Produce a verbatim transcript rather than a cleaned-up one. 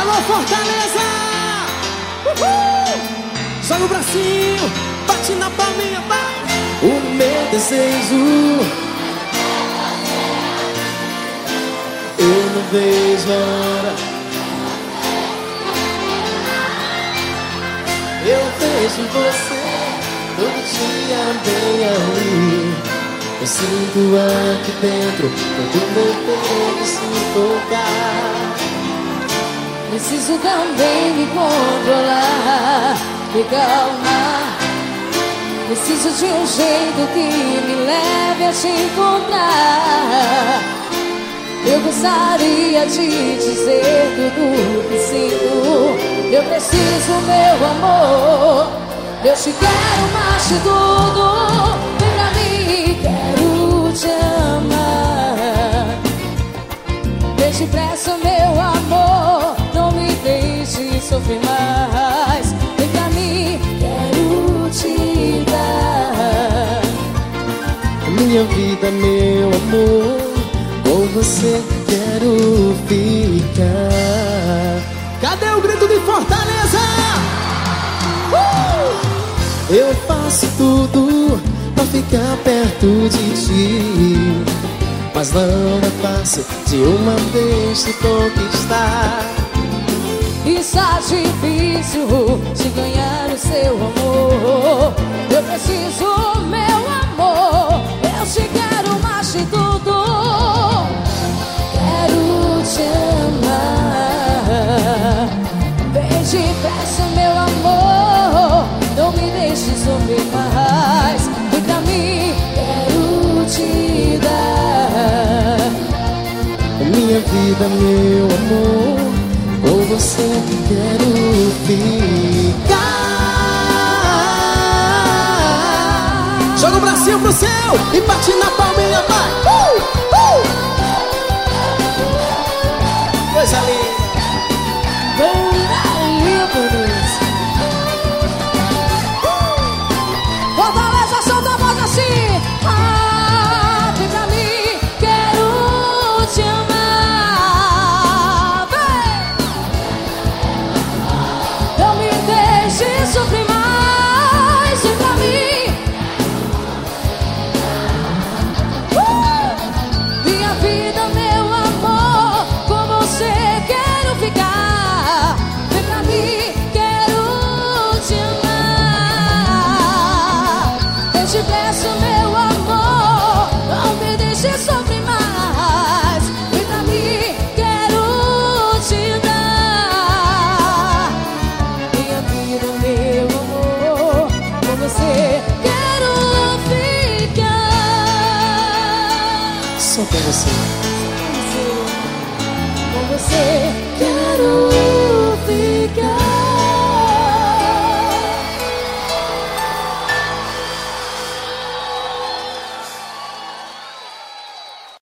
Alô, Fortaleza! Uhul! Joga o bracinho, bate na palminha, vai! O meu desejo, eu não vejo a hora. Eu vejo você todo dia bem ali. Eu sinto aqui dentro todo meu peito se tocar. Preciso também me controlar, me calmar. Preciso de um jeito que me leve a te encontrar. Eu gostaria de dizer tudo que sinto. Eu preciso, meu amor. Eu te quero mais de tudo. Vem pra mim, quero te amar. Vem depressa, meu amor. Não me deixe sofrer mais. Vem pra mim, quero te dar minha vida, meu amor. Com você quero ficar. Cadê o grito de Fortaleza? Uh! Eu faço tudo pra ficar perto de ti, mas não é fácil de uma vez te conquistar. Está difícil de ganhar o seu amor. Eu preciso, meu amor. Eu te quero mais de tudo. Quero te amar. Vem depressa, meu amor. Não me deixe sofrer mais. Vem pra mim, quero te dar minha vida, meu amor. Com você quero ficar. Joga o bracinho pro céu e bate na palminha, vai! Uh! Uh! Coisa linda! Fortaleza, solta a voz assim. Ah, vem pra mim, quero te amar. Vem. Não me deixe sofrer mais. Vem pra mim. uh! Minha vida, meu amor, com você quero ficar. Vem pra mim, quero te amar. Eu te peço, meu amor, não me deixe sofrer mais. Vem pra mim, quero te dar minha vida, meu amor. Com você quero ficar. Só pra você. Com você quero